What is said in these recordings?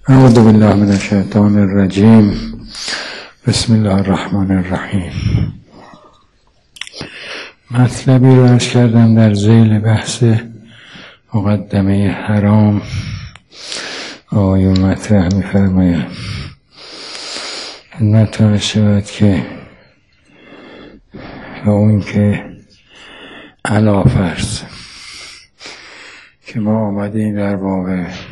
اعوذ بالله من الشیطان الرجیم. بسم الله الرحمن الرحیم. مطلبی رو عرض کردم در ذیل بحث مقدمه حرام. آقای مطرح می‌فرماید خدمتتون شود که اون که علا فرض که ما آمدیم در باب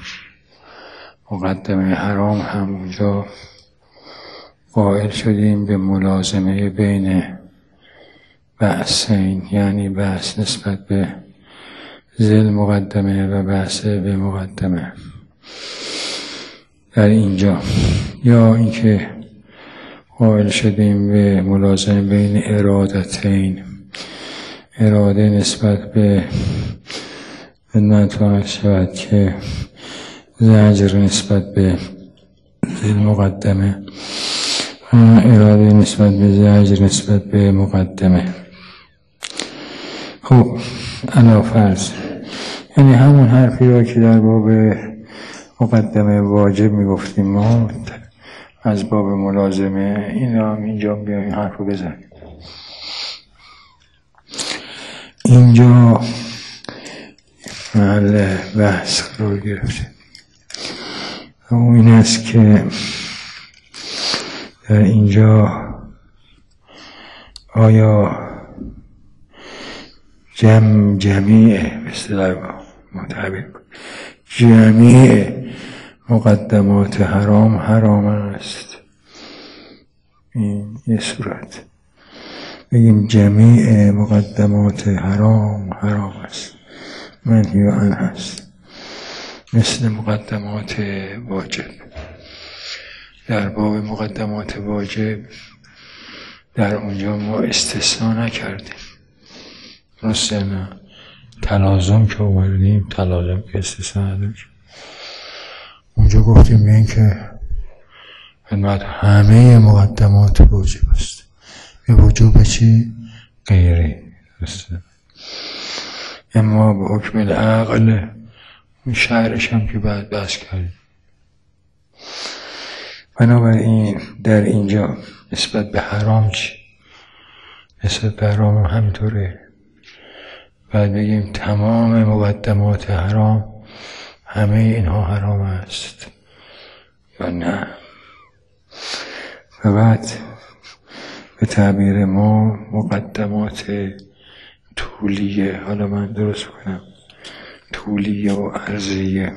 مقدمه حرام همونجا قائل شدیم به ملازمه بین بحثین، یعنی بحث نسبت به ذیل مقدمه و بحث به مقدمه در اینجا، یا اینکه قائل شدیم به ملازمه بین ارادتین، اراده نسبت به خدمتتون شود که زجر نسبت به ذیل مقدمه، اراده نسبت به زجر نسبت به مقدمه. خب علا فرض یعنی همون حرفی را که در باب مقدمه واجب میگفتیم ما از باب ملازمه، این را هم اینجا بیاییم این حرف رو بزنیم. اینجا محل بحث رو گرفته و این است که در اینجا آیا جمیع به اصطلاح متعبیر جمیع مقدمات حرام است؟ این یه صورت بگیم جمیع مقدمات حرام است، منهی عنه است، مثل مقدمات واجب. در باب مقدمات واجب در اونجا ما استثناء نکردیم، درسته؟ نه تلازم که اومدیم، تلازم که استثناء نداریم. اونجا گفتیم به این که خدمت همه مقدمات واجب است، به وجوب چی؟ غیری، درسته؟ اما به حکم العقل، اون شهرش هم که بعد بحث کردیم. بنابراین در اینجا نسبت به حرام چی؟ نسبت به حرام همینطوره. بعد بگیم تمام مقدمات حرام، همه اینها حرام است یا نه؟ و بعد به تعبیر ما مقدمات طولیه، حالا من درست کنم، طولیه و عرضیه.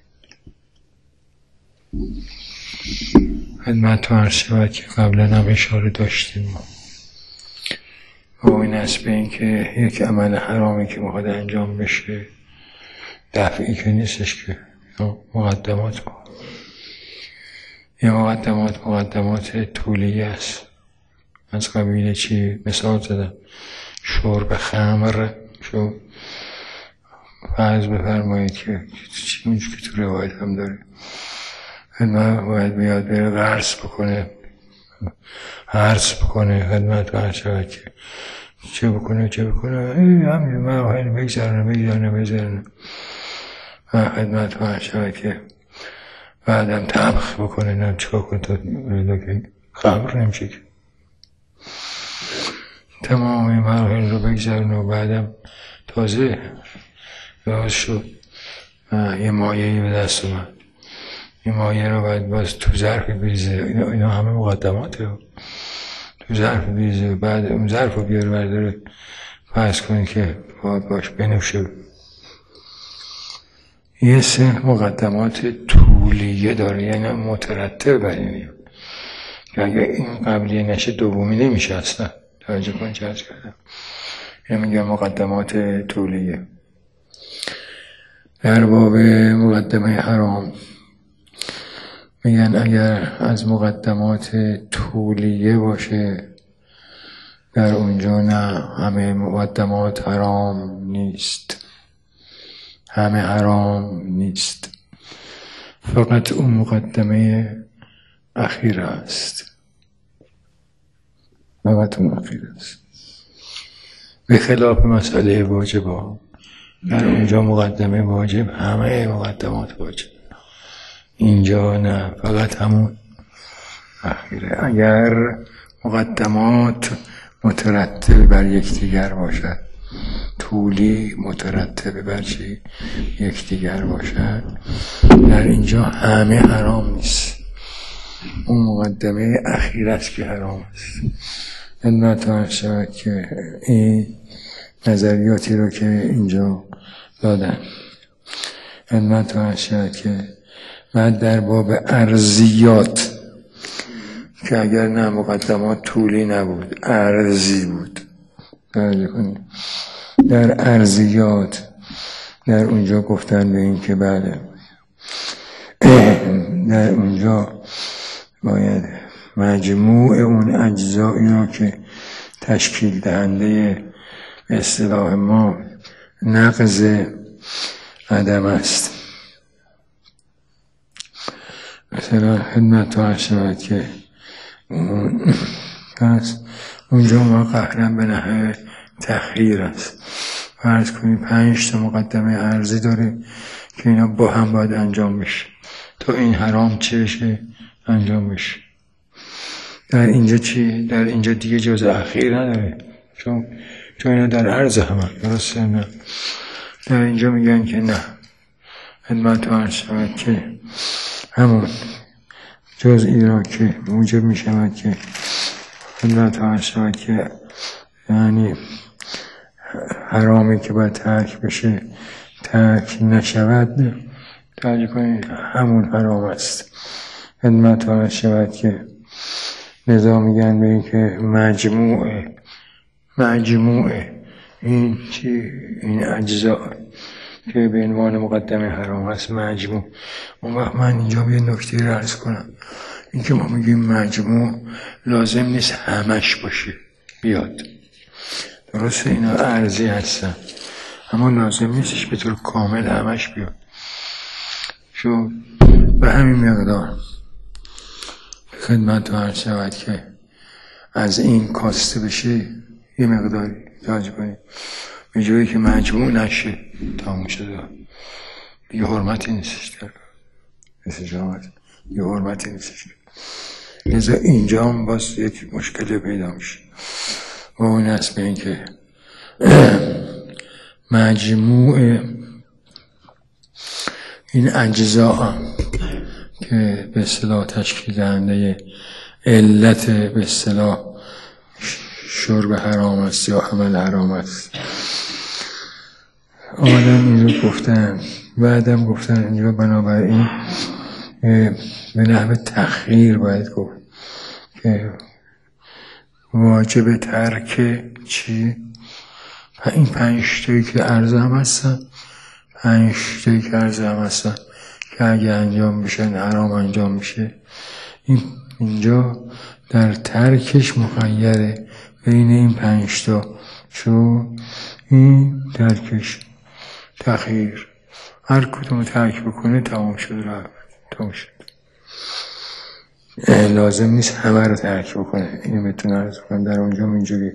خدمتتون عرض شود که قبلا هم اشاره داشتیم و این است به این که یک عمل حرامی که میخواد انجام بشه دفعی که نیستش، که مقدمات یه مقدمات طولیه است. از قبیل چی؟ مثال زدم، شرب خمر شو فرض بفرمایید که اونجور که تو روایت هم داره خدمت باید بیاد بره غرس بکنه، خدمت باید شود که چه بکنه همین مراحل بگذارنه و خدمت باید شود که بعدم طبخ بکنه، نم چکا کنه تا خمر نمیشه که تمام این مراحل رو بگذارنه و بعدم تازه باز شد یه مایه‌ای به دست اومد، این مایه رو باید باز تو ظرف بریزه. اینا همه مقدماته. تو ظرف بریزه، بعد اون ظرف رو بیاره برداره فرض کنید که باش بنوشه. یه سه مقدمات طولیه داره، یعنی مترتب بر اینه که اگه این قبلیه نشه دومی نمیشه اصلا. توجه کن چه عرض کردم، یعنی میگم مقدمات طولیه. در باب مقدمه حرام میگن اگر از مقدمات طولیه باشه در اونجا نه همه مقدمات حرام نیست، فقط اون مقدمه اخیر است، به خلاف مسئله واجبا. در اونجا مقدمه واجب همه مقدمات واجب، اینجا نه، فقط همون اخیره. اگر مقدمات مترتب بر یکدیگر باشد، طولی مترتب بر چی؟ یکدیگر باشد، در اینجا همه حرام نیست، اون مقدمه اخیر است که حرام است. خدمتتون شود که این نظریاتی رو که اینجا دادن، خدمتتون شود که بعد در باب ارضیات که اگر نه مقدمات طولی نبود، ارضی بود، در ارضیات در اونجا گفتن به این که بله در اونجا باید مجموع اون اجزایی رو که تشکیل دهنده به اصطلاح ما نقض عدم است. مثلا خدمت تو شود که پس اونجا ما قهرا به نحو تخییر است. فرض کنید 5 تا مقدمه ارضی داره که اینا با هم باید انجام بشه تا این حرام چه بشه؟ انجام بشه. در اینجا چی؟ در اینجا دیگه جز اخیر نداره، چون اینا در عرض همه، درسته؟ نه، در اینجا میگن که نه، خدمت عرض شود که همون جزئی را که موجب میشود که خدمت عرض شود که یعنی حرامی که باید ترک بشه ترک نشود، توجه کنید همون حرام است. خدمت عرض شود که لذا میگن به این که مجموع این چی؟ این اجزا که به عنوان مقدمه حرام هست مجموع. اون وقت من اینجا به نکته رو عرض کنم، این که ما میگیم مجموع لازم نیست همش باشه بیاد، درسته اینا ارضی هستن، اما لازم نیستش به طور کامل همش بیاد. شو به همین مقدار خدمت عرض شود که از این کاسته بشه یه مقداری توجه کنید، به جایی که مجموع نشه تموم شده دیگه حرمتی نیستش، در استجامت یه حرمتی نیستش. لذا اینجا هم باز یک مشکل پیدا میشه و اون است به این که مجموع این اجزا که به اصطلاح تشکیل دهنده علت به اصطلاح شرب حرام است یا عمل حرام است، آدم این رو گفتن، بعدم گفتن اینجا بنابراین به نحو تخییر باید گفت که واجب ترک چی؟ این 5 تایی که عرض هم هستن، 5 تایی که عرض هم هستن که اگه انجام بشن حرام انجام میشه، اینجا در ترکش مخیره بین این 5 تا، چون این ترکش تخییر، هر کدوم ترک بکنه تمام شد، تمام شد، لازم نیست همه رو ترک بکنه. اینو بهتون عرض کنم در اونجا اینجوری.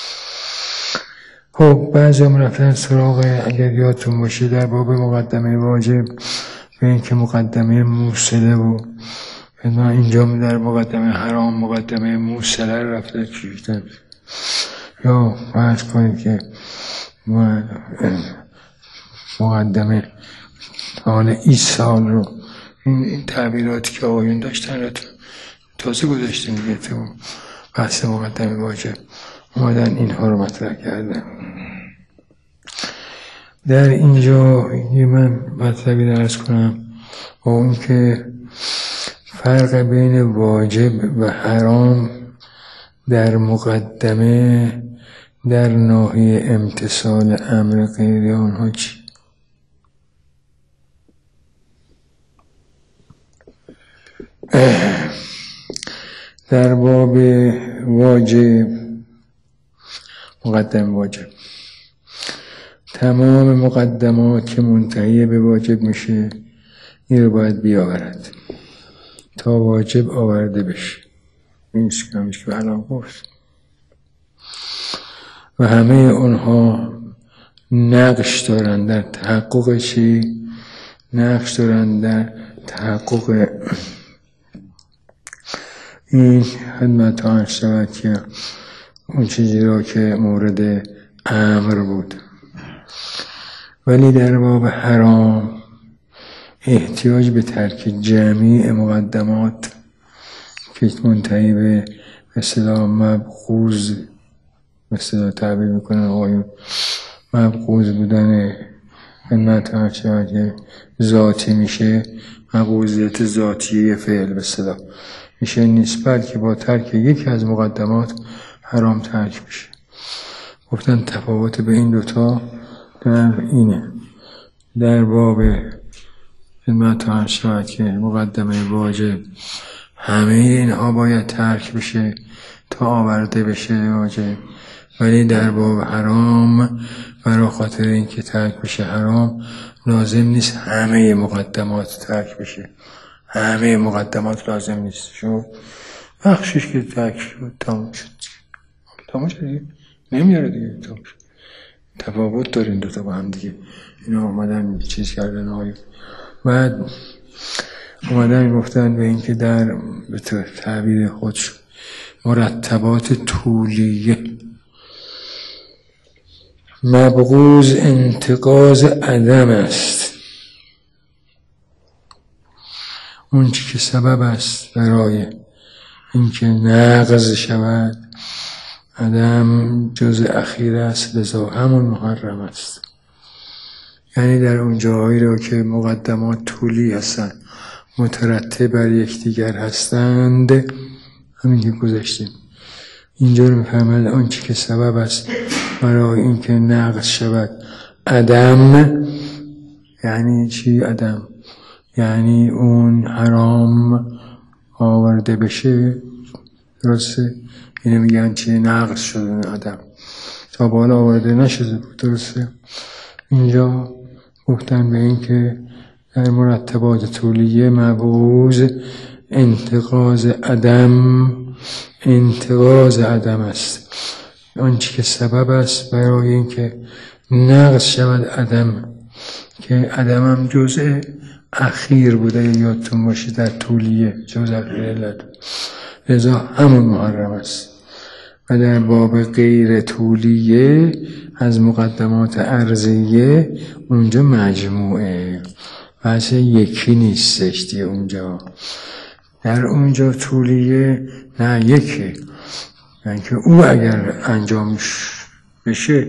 خب بعضی هم رفتن سراغ، اگر یادتون باشه در باب مقدمه واجب به این که مقدمه موصله و اینجا در مقدمه حرام مقدمه موصله رفته چیزن، یا فرض کنید که مقدمه حال ایصال رو، این تعبیراتی که آقایون داشتن رو تازه گذاشتیم دیگه تو بحث مقدمه واجب اومدن اینها رو مطرح کردن. در اینجا من مطلبی درس کنم با اون که فرق بین واجب و حرام در مقدمه در ناحیه امتثال امر غیر آنها چی؟ در باب واجب، مقدم واجب، تمام مقدمات که منتهی به واجب میشه این رو باید بیاورد تا واجب آورده بشه. این همیشه که الان گفت و همه اونها نقش دارن در تحقق چی؟ نقش دارن در تحقق این خدمت ها شود که اون چیزی را که مورد امر بود. ولی در باب حرام احتیاج به ترک جمعی مقدمات که منتهی به اصطلاح مبغوض، به اصطلاح تعبیر میکنن آقایون، مبغوض بودن خدمت ها شود که ذاتی میشه، مبغوضیت ذاتی فعل به اصطلاح میشه نسبت که با ترک یکی از مقدمات حرام ترک میشه. گفتن تفاوت به این دوتا در اینه: در باب خدمت ها شود که مقدمه واجب همه اینها باید ترک بشه تا آورده بشه واجب، ولی در باب حرام برای خاطر اینکه ترک بشه حرام لازم نیست همه مقدمات ترک بشه. همه مقدمات لازم نیست، شو بخشش که ترک شد تمام شد دیگه، نمیاره دیگه تمام شد. تفاوت دارین دوتا با هم دیگه. اینا اومدن چیز کردن آقای بعد اومدن گفتن به اینکه در به تعبیر خودش مرتبات طولیه مبغوض انتقاض عدم است. اون چی که سبب است برای اینکه نقض شود عدم جز اخیر است، لذا همون محرم است. یعنی در اون جاهایی را که مقدمات طولی هستند، مترتب بر یکدیگر هستند، همین که گذاشتیم اینجا رو میفهمد آن چی که سبب است برای اینکه نقض شود عدم. یعنی چی عدم؟ یعنی اون حرام آورده بشه، درسته؟ اینه میگن چی؟ نقض شده عدم، تا بالا آورده نشده بود، درسته؟ اینجا گفتن به این که در مرتبات طولیه مبغوض انتقاض عدم است. آنچه که سبب است برای اینکه نقض شود عدم، که عدم هم جزء اخیر بوده، یادتون باشه در طولیه جزء اخیر علت، لذا همون محرم است. و در باب غیر طولیه از مقدمات عرضیه اونجا مجموعه، بحث یکی نیستش دیگه. اونجا در اونجا طولیه نه یکی، یعنی که او اگر انجام بشه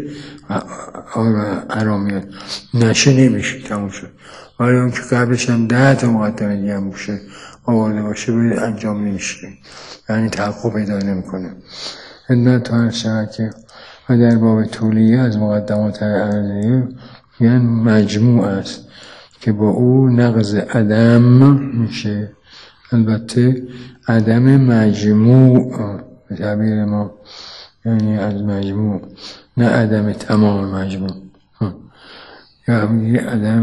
حرامیت، نشه نمیشه، تموم شد. ولی اون که قبلش هم 10 تا مقدمه دیگه هم باشه آورده باشه به انجام نمیشه، یعنی تحقق پیدا نمیکنه. خدمت ها شود که و در باب طولیه از مقدمات عرضیه یعنی مجموع است که با او نقض عدم میشه. البته عدم مجموع به تعبیر ما، یعنی از مجموع، نه عدم تمام مجموع. یا میگه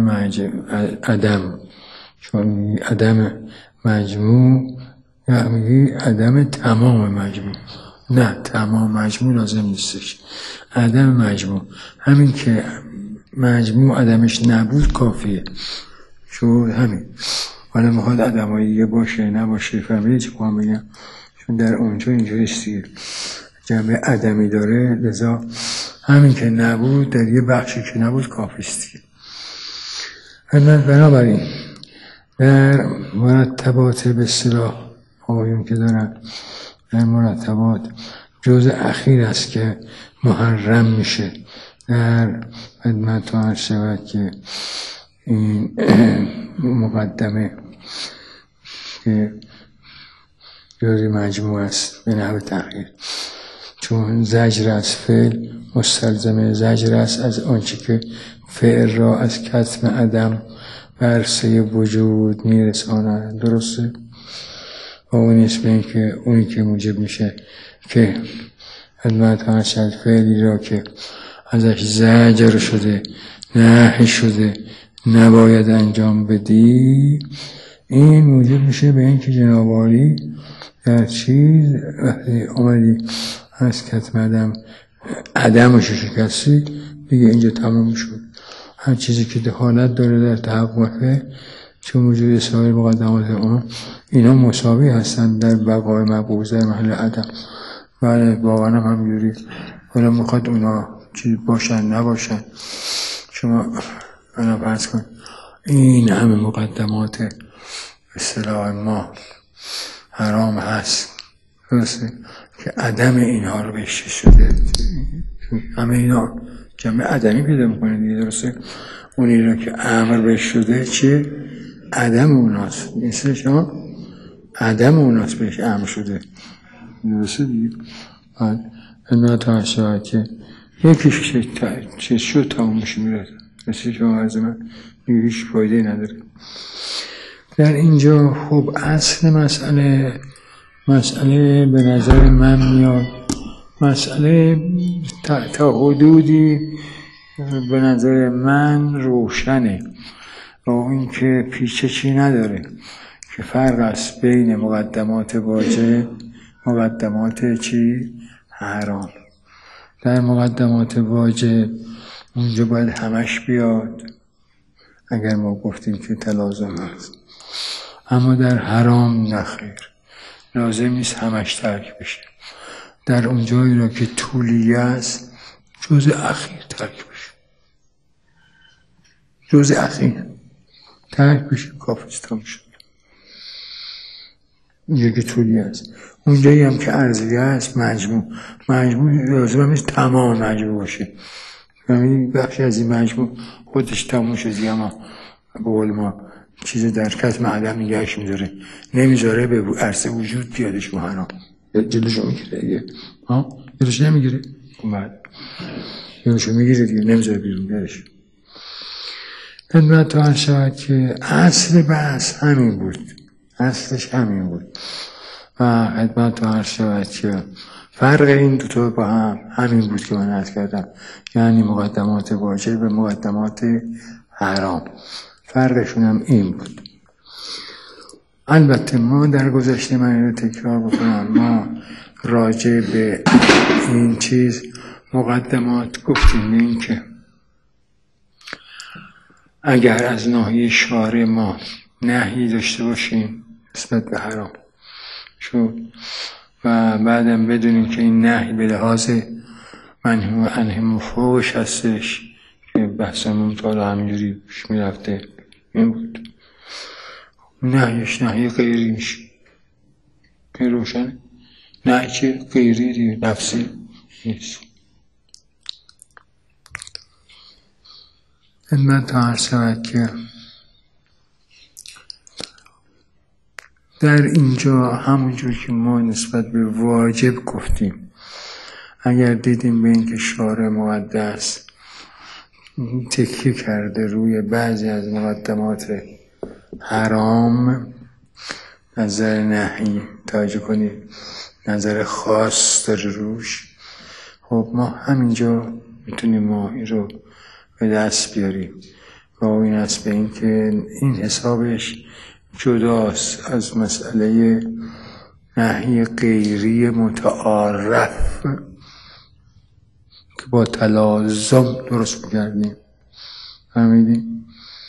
عدم چون میگه عدم مجموع، یا میگه عدم تمام مجموع. نه، تمام مجموع لازم نیستش، عدم مجموع. همین که مجموع عدمش نبود کافیه، شو همین. حالا میخواد عدمایی دیگه باشه نباشه، فهمیدی چی کنم بگم؟ چون در اونجا اینجوریست دیگه، جنبه عدمی داره، لذا همین که نبود در یه بخشی که نبود کافیست دیگه. بنابراین در مرتبات به اصطلاح آقایون که دارن، در مرتبات جزء اخیر است که محرم میشه. در خدمت‌ها شود که این مقدمه که جزء مجموع است به نحو تغییر، چون زجر از فعل مستلزم زجر است از آنچه که فعل را از کتم عدم به عرصه وجود میرساند، درسته؟ و اون نیست به این که اونی که موجب میشه که خدمت ها شد فعلی را که ازش زجر شده، نهی شده، نباید انجام بدی، این موجب میشه به این که جناب عالی در چیز وقتی آمدی از کتم عدمش شکستی دیگه، اینجا تمام شد. هر چیزی که دخالت داره در تحقق چون وجود سایر مقدمات اون اینا مساوی هستن در بقای مبعوض در محل عدم. بله واقعا هم همینجوری. حالا میخواد اونا چی باشن نباشن، شما اونا فرض کن این همه مقدمات اصطلاح ما حرام هست، درسته که عدم اینها رو بهش شده، همه اینا جمع عدمی پیدا میکنه دیگه، درسته اونی رو که امر بهش شده چه عدم اوناست، مثل شما عدم اوناست بهش امر شده، درسته دیگه. بعد تا شود که یکیش چه شد تمامش میره، مثل شما از من هیچ فایده نداره. در اینجا خب اصل مسئله به نظر من میاد، مسئله تا حدودی به نظر من روشنه و این که پیچشی نداره که فرق است بین مقدمات واجب مقدمات چی؟ حرام. در مقدمات واجب اونجا باید همش بیاد اگر ما گفتیم که تلازم هست، اما در حرام نخیر، لازم نیست همش ترک بشه. در اونجایی را که طولیه است جز اخیر ترک بشه، جز اخیر ترک بشه کافستان شد. اونجا که طولیه است، اونجایی هم که عرضیه است مجموع لازم هست تمام مجموع باشه. همین بخش از این مجموع خودش تمام شدی، اما به قول ما چیز در کتم عدم نگهش میذاره، نمیذاره به عرصه وجود بیادش محرام، جلوشو میگیره دیگه. جلوش نمیگیره، جلوشو میگیره دیگه، نمیذاره بیرون بیادش. خدمت تا هر شود که اصل بحث همین بود، اصلش همین بود و خدمت تا هر شود که فرق این دوتا با هم همین بود که من عرض کردم، یعنی مقدمات واجب و مقدمات حرام، فرقشون هم این بود. البته ما در گذشته من رو تکرار بکنم، ما راجع به این چیز مقدمات گفتیم، این که اگر از ناحیه شارع ما نهی داشته باشیم نسبت به حرام و بعدم بدونیم که این نهی به لحاظ منهی و عنه مفحوش هستش که بحثمون تا همینجوری پیش میرفته، این بود نهیش نهی غیری میشه. که روشنه نهی چه غیری دیگه، نفسی نیست. خدمت تا عرض شود که در اینجا همونجور که ما نسبت به واجب گفتیم، اگر دیدیم به این که شارع مقدس تکیه کرده روی بعضی از مقدمات حرام، نظر نهی توجه کنید، نظر خاص داره روش، خب ما همینجا میتونیم ما این رو به دست بیاریم و این است به این که این حسابش جداست از مسئله نهی غیری متعارف که با تلازم درست می‌کردیم. فهمیدیم؟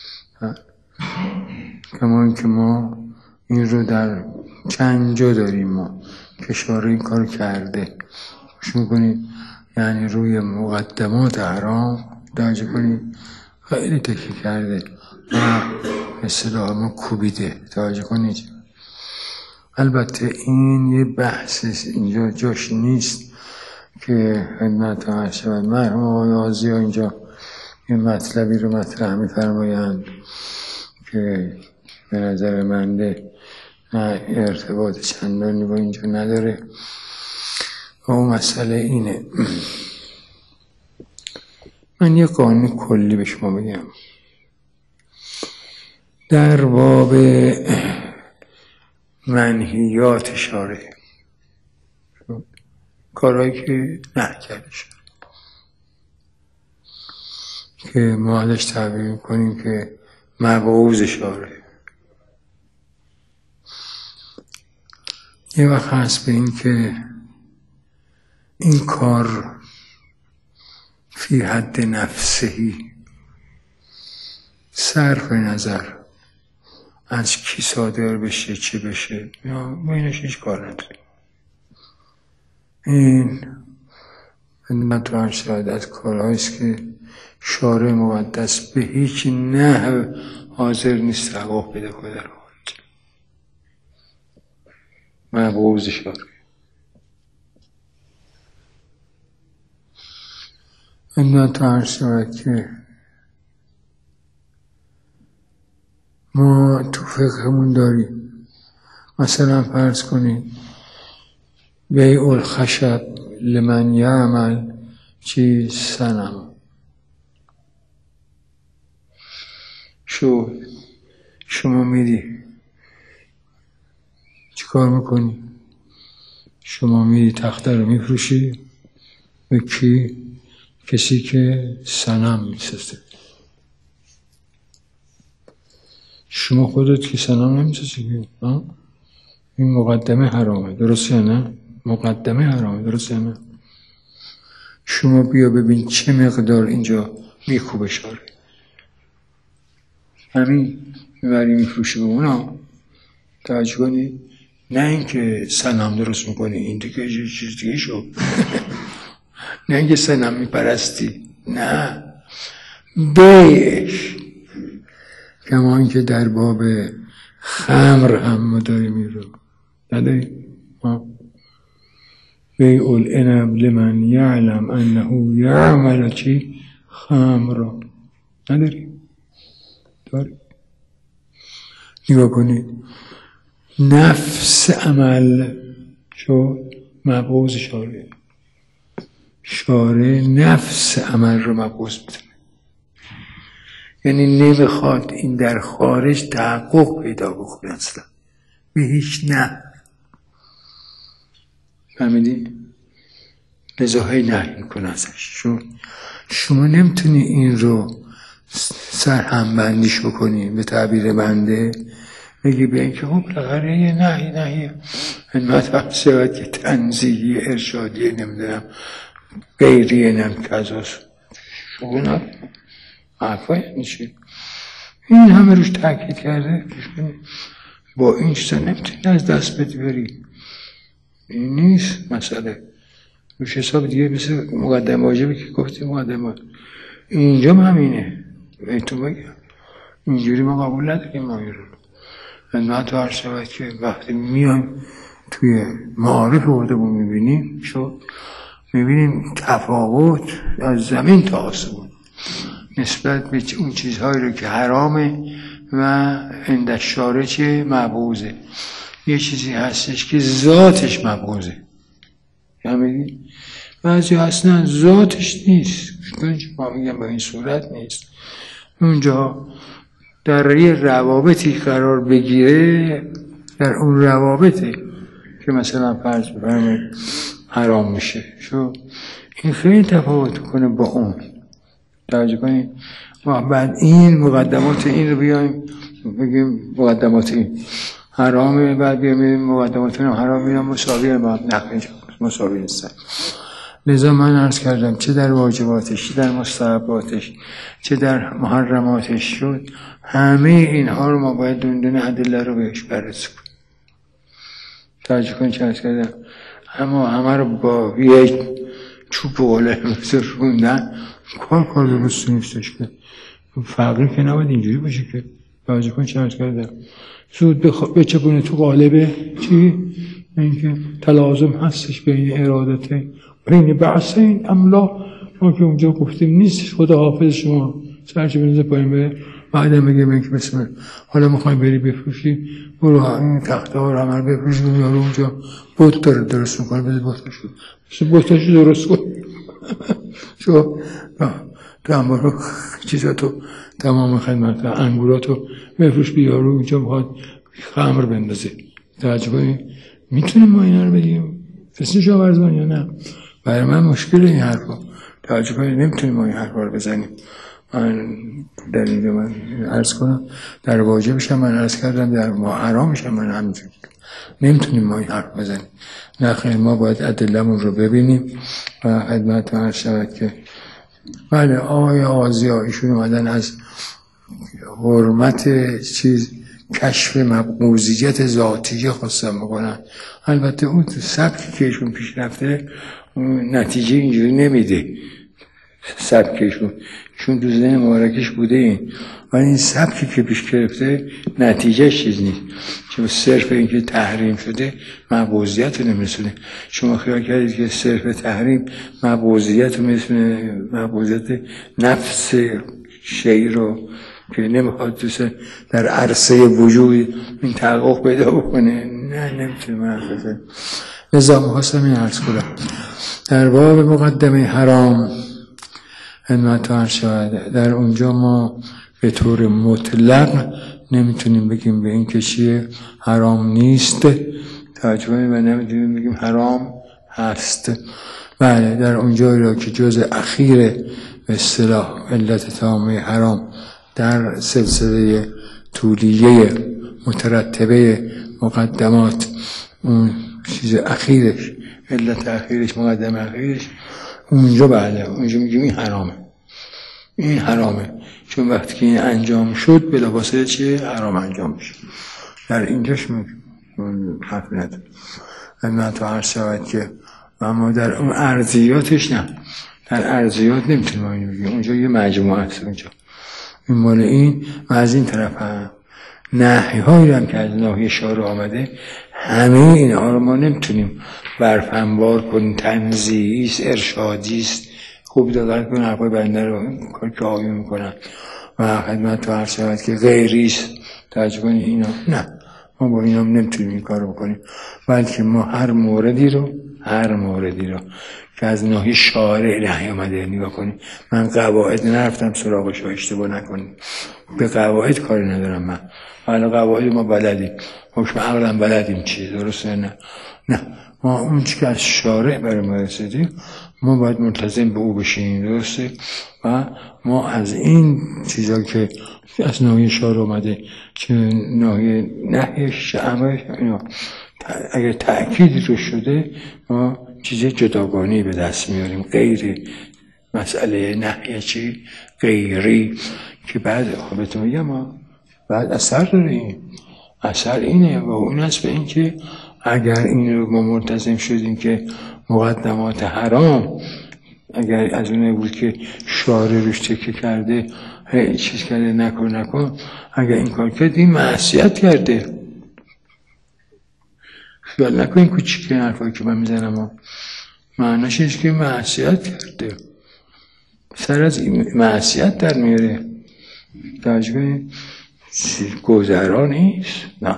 کما این که ما این رو در چند جا داریم، ما که شارع این کار کرده، خوش میکنید، یعنی روی مقدمات حرام توجه کنید خیلی تکیه کرده و اصطلاح ما کوبیده، توجه کنید. البته این یه بحث اینجا جاش نیست که خدمت ها شود. مرحوم آقای آزیا اینجا یه مطلبی رو مطرح می‌فرمایند که به نظر منده نه ارتباط چندانی با اینجا نداره و اون مسئله اینه. من یه قانون کلی به شما بگم در باب منهیات شارع، کارهایی که نه کرده شد که ما ازش تعبیر کنیم که مبعوض شارع، یه وقت هست به این که این کار فی حد نفسهی صرف نظر از کی صادر بشه چه بشه، یا بینش هیچ کار نداریم. این خدمتتون شاید از کارهاییست که شارع مقدس به هیچ نحو حاضر نیست روا پیدا کنه در خارج. مبغوض شارع. خدمتتون شاید که ما تو فقهمون داریم، مثلا فرض کنید بیع الخشب لمن یعمل چی صنم. شما میری چی کار میکنی؟ شما میری تخته رو میفروشی به کی؟ کسی که صنم میسازه. شما خودت که صنم نمیسازی. این مقدمه حرامه، درسته نه؟ مقدمه حرامه، درسته نه؟ شما بیا ببین چه مقدار اینجا میکوبه شاره. همین میبری میفروشی به اونا، توجه کنی، نه اینکه صنم درست میکنی، این دیگه چیز دیگه شو. نه اینکه صنم میپرستی، نه، بیعش. کما اینکه در باب خمر هم ما داریم این رو نداریم. بیع العنب لمن یعلم انه یعمل چی خمر نداریم. داریم. نگاه کنید، نفس عمل شو مبغوض شارع. شارع نفس عمل رو مبغوض می‌دونه، یعنی نمیخواد این در خارج تحقق پیدا بکنه اصلا به هیچ نه. فهمیدی؟ لذاهی نهی میکنه ازش. شما نمیتونی این رو سرهم بندیش بکنی به تعبیر بنده، بگی به اینکه خب لغره یه نهی خدمت شود که تنزیهی ارشادیه نمیدونم غیریه نمکزاست شما نه حرفا یعنی چی؟ این همه روش تاکید کرده با این چیزا نمیتونی از دست بدی بری. این نیست مسئله. روش حساب دیگه مثل مقدم واجبی که گفتی مقدمات اینجا همینه. بهتون بگم اینجوری ما قبول نداریم. ما این رو خدمت عرض شود که وقتی میایم توی معارف خودمون میبینیم میبینیم تفاوت از زمین تا آسمون نسبت به اون چیزهایی رو که حرامه و عند شارع چه مبغوضه. یه چیزی هستش که ذاتش مبغوضه، فهمیدی؟ بعضی اصلا ذاتش نیست، ما میگم به این صورت نیست. اونجا در یه روابطی قرار بگیره، در اون روابطه که مثلا فرض بفرمایید حرام میشه. این خیلی تفاوت کنه با اون. توجه کنید. ما بعد این مقدمات این رو بیایم بگیم مقدمات این حرامه، بعد بیایم مقدمات این حرام میرم مساویه با نخ مساوی نیستن. لذا من عرض کردم چه در واجباتش، چه در مستحباتش، چه در محرماتش شد، همه اینها رو ما باید دونه ادله رو بهش بررسی کنیم. توجه کنید چه عرض کردم. اما همه رو با یک چوب و قلعه روندن کار درست نیستش که فقری که نباید اینجوری باشه که. توجه کنید چه عرض کردم. زود بچپونه تو قالبه چی؟ اینکه تلازم هستش بین ارادته بین بعثین املا. ما که اونجا گفتیم نیستش. خدا حافظ شما سرچه بنزه پایین بره بعدم بگه بگه بسم الله حالا میخوایم بری بفروشی برو این تخته ها رو همه رو بفروشی. یارو اونجا بوت داره درست میکنه بده بوتاشو درست کن. تو انبارو چیزاتو تمام خدمت انگوراتو بفروش بیارو اونجا میخواد خمر بندازه. توجه کنید. میتونیم ما اینا رو بگیم فسنش آورزمان یا نه؟ برای من مشکل این حرفا. توجه کنید. نمیتونیم ما این حرفا رو بزنیم. من در اینجا من عرض کنم در واجبش هم من عرض کردم، در حرامش هم من همینجوری نمیتونیم ما این حرف بزنیم. نه خیلی ما باید ادله‌مون رو ببینیم و خدمت عرض شود که بله آقای آزیا ایشون اومدن از حرمت چیز کشف موضوعیت ذاتی خواستن بکنن. البته اون سبکی که ایشون پیش رفته نتیجه اینجوری نمیده، سبکشون چون تو ذهن مبارکش بوده این، ولی این سبکی که پیش گرفته نتیجه چیز نیست، چون صرف اینکه تحریم شده مبعوضیت رو نمیرسونه. شما خیال کردید که صرف تحریم مبعوضیت رو میرسونه، مبعوضیت نفس شیء رو که نمیخواد دوست در عرصه وجود این تحقق پیدا بکنه، نه نمیتونه منفذه. لذا میخواستم این عرض کنم در باب مقدمه حرام خدمت عرض شود، در اونجا ما به طور مطلق نمیتونیم بگیم به این که چیه حرام نیست توجه کنیم و نمیتونیم بگیم حرام هست. بله در اونجا را که جز اخیر به اصطلاح علت تامه حرام در سلسله طولیه مترتبه مقدمات اون چیز اخیرش، علت اخیرش، مقدمه اخیرش، اونجا بله اونجا میگیم این حرامه، این حرامه، چون وقتی که این انجام شد بلافاصله چیه؟ حرام انجام میشه. در اینجاش حرف نداره. من تو عرض شود که اما در اون ارضیاتش نه، در ارضیات نمیتونیم اینو بگیم، اونجا یه مجموعه هست اونجا این مال این و از این طرف هم نهی هایی هم که از ناحیه شارع آمده، همه اینها رو ما نمیتونیم برفنبار کنیم، تنزیهی است، ارشادی است، خوب دقت کنیم حرفای بنده رو کار که آقایون میکنن و خدمت تو عرض شود که غیری است توجه کنیم اینا، نه ما با اینا نمیتونیم این کار رو بکنیم، بلکه ما هر موردی رو که از ناحیه شارع نهی آمده نگاه کنیم. من قواعد نرفتم سراغش رو، اشتباه نکنیم، به قواعد کاری ندارم من، حالا قواعد ما بلدیم، حکم عقلم بلدیم چیه درسته، نه ما اون چی که از شارع برای ما رسیدیم ما باید ملتزم به او بشیم درسته، و ما از این چیزا که از ناحیه شارع اومده که ناحیه نهیش امرش اینا اگر تأکیدی رو شده ما چیز جداگانه‌ای به دست میاریم، غیر مسئله نهیه چی غیری که بعد خودتون میگم بعد اثر داره. این اثر اینه و اون است به این که اگر این رو ما ملتزم شدیم که مقدمات حرام اگر از اونه بود که شارع روش تکه کرده چیز کرده نکن اگر این کار کرد این معصیت کرده. خیال نکنین کوچیکه حرفایی که من میزنم معناش اینه که معصیت کرده، سر از معصیت در میاره توجه کنید، گذرا نیست، نه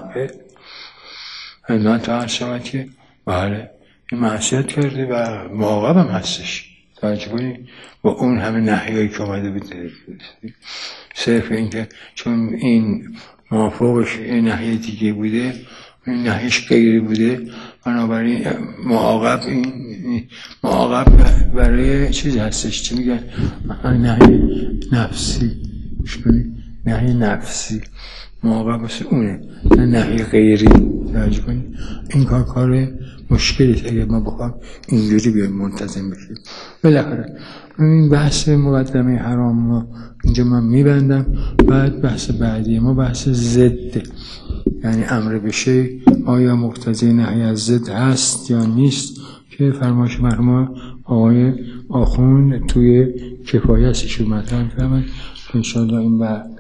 من تا عرض شود که بله این معصیت کرده و معاقب هم هستش توجه کنید با اون همه نهیایی که آمده بوده، صرف این که چون این موافقش نهی دیگه بوده این نهیش غیری بوده بنابراین معاقب برای چیز هستش، چی میگن نهی نفسی، نهی نفسی معاقب واسه اونه نه نهی غیری توجه کنید. این کار مشکلیه اگر ما بخوام اینجوری بیایم منتظم بشیم. بالاخره این بحث مقدمه حرام رو اینجا من میبندم. بعد بحث بعدی ما بحث ضد، یعنی امر به شیء آیا مقتضی نهی از ضد هست یا نیست که فرمایش مرحوم آقای آخوند توی کفایتشون مطرح کردن. انشاءالله این